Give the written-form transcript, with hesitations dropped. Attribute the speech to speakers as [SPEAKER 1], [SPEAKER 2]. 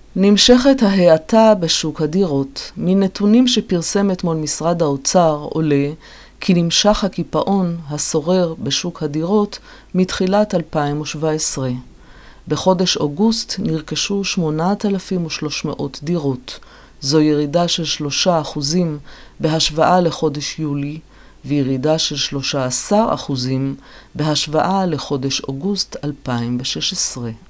[SPEAKER 1] נמשכת ההאטה בשוק הדירות. מנתונים שפרסם אתמול משרד האוצר עולה כי נמשך הקיפאון השורר בשוק הדירות מתחילת 2017. בחודש אוגוסט נרכשו 8,300 דירות. זו ירידה של 3% בהשוואה לחודש יולי, וירידה של 13% בהשוואה לחודש אוגוסט 2016.